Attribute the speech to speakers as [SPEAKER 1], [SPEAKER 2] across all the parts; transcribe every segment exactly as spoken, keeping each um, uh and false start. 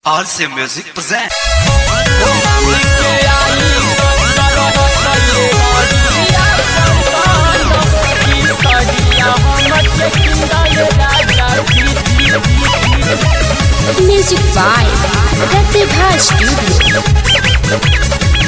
[SPEAKER 1] R C Music present.
[SPEAKER 2] Music by Pratibha Studio.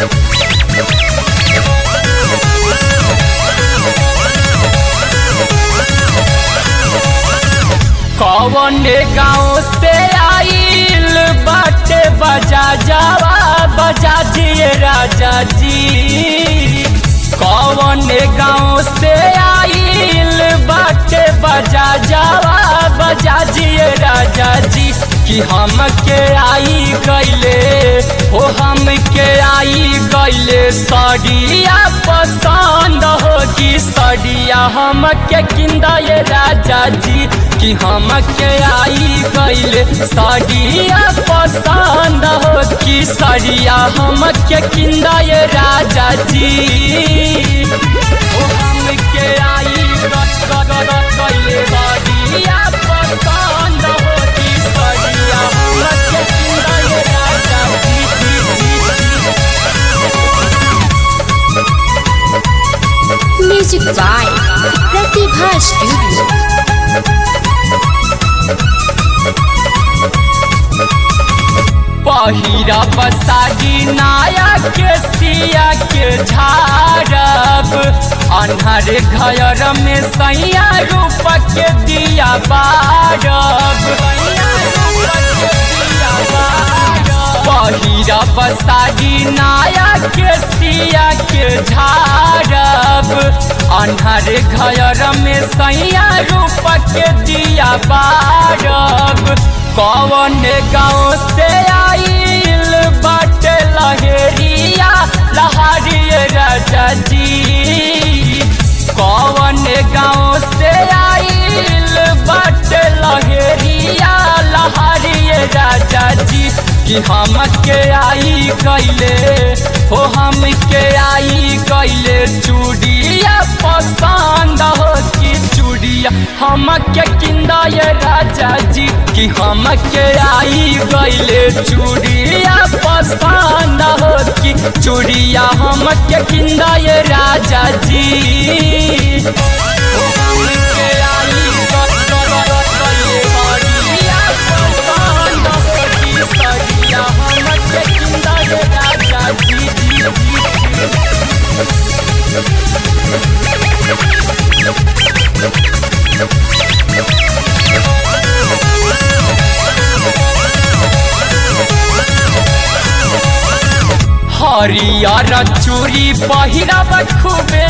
[SPEAKER 3] कौन गाँव से आइल बाटे बजा जावा बजा जिए राजा जी। कौन गाँव से आइल बाटे बजा जावा बजा जिए राजा जी। कि हम के आई गईले हो हम के आई गईले सड़िया पसंद हो कि सड़िया हम के किंदा ये राजा जी। कि हम के आई गईले सड़िया पसंद हो कि सड़िया हम के किंदा ये राजा जी। ओ हम के आई गईले सड़िया पसंद हो कि सड़िया हम के किंदा ये राजा जी।
[SPEAKER 2] Music by Pratibha Studio.
[SPEAKER 3] पहिरा बसागी नाया के सिया के झाड़ब अन्हर घर में सैया रूप के दिया बारब। पहिरा बसागी नाया के सिया के झाड़ब अन्हर घर में सैया रूप के दिया बारब। कौन गाँव से आइल बाटे लहेरिया लहारिए राजा जी। कौन गाँव से आइल बाटे लहेरिया लहारिए राजा जी। कि हम के आई गईले हो हम के आई गईले चूड़िया पसंद हो कि चूड़िया हम के किंदा ये राजा जी। कि हम के आई गईले चूड़िया पसंद हो कि चूड़िया हम के किंदा ये राजा जी। ओ हम के आई गईले पसंद हो कि सड़िया हम के किंदा ये राजा जी। हरियर चूड़ी पहिरब खूबे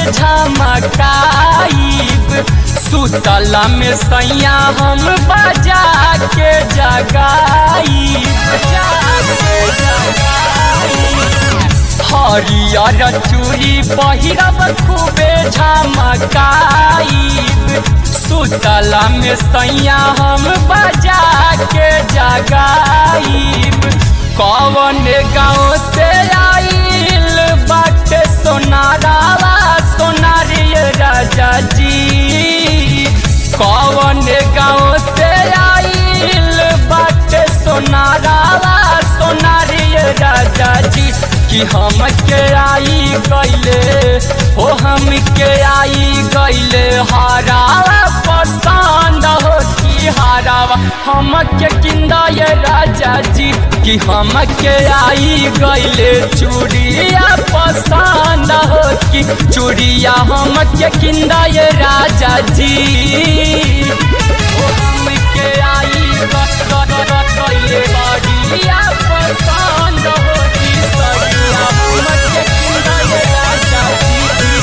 [SPEAKER 3] झमकाइब सुतला में सैया हम बजा के जगाइब। हरियर चूड़ी पहिरब खूबे झमकाइब सुतला में सैया हम बजा के जगाइब। कौन गाँव से आइल बाटे सोनारावा सोनारिए राजा जी। कौन गाँव से आइल बाटे सोनारावा सोनारिए राजा जी। कि हम के आई गईले हो हम के आई गईले हारावा पसंद हो कि हारावा हम के किंदा ये राजा जी। कि हम के आई गईले चूड़िया पसंद हो कि चूड़िया हम के किंदा ये राजा जी। ओ हम के आई गईले सड़िया पसंद हो कि सड़िया हम के किंदा ये राजा जी।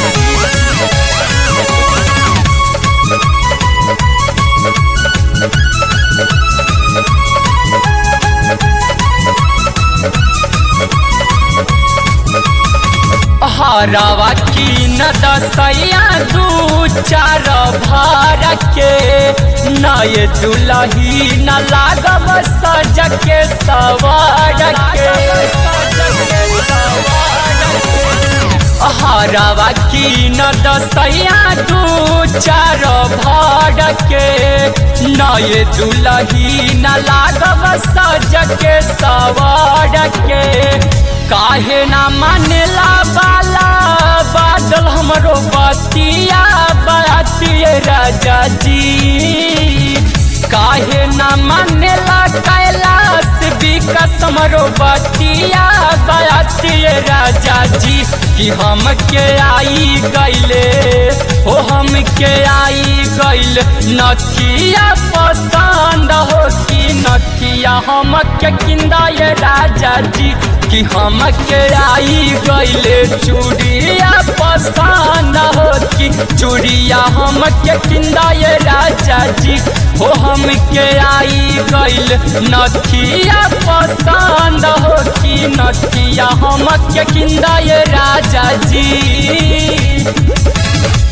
[SPEAKER 3] हरावा की न दसैया दू चार भर के नए दुलही न लागब सज के सवार के। हरावा की दिन दसैया दू चार भर के नए दुलही न लागब सज के सवार के काहे ना मानेला बाला बादल हमरो बतिया बतिए राजा जी काहे ना मानेला कैलाश विकास हमरो बतिया बतिए राजा जी कि हम के आई गईले हो हम के आई गईल नथिया पसंद हो कि नथिया हम के किंदा ये राजा जी कि हम के आई गईले चूड़िया पसंद हो कि चूड़िया हम के किंदा ये राजा जी हो हम के आई गईल नथिया पसंद हो कि नथिया हम के किंदा ये राजा जी।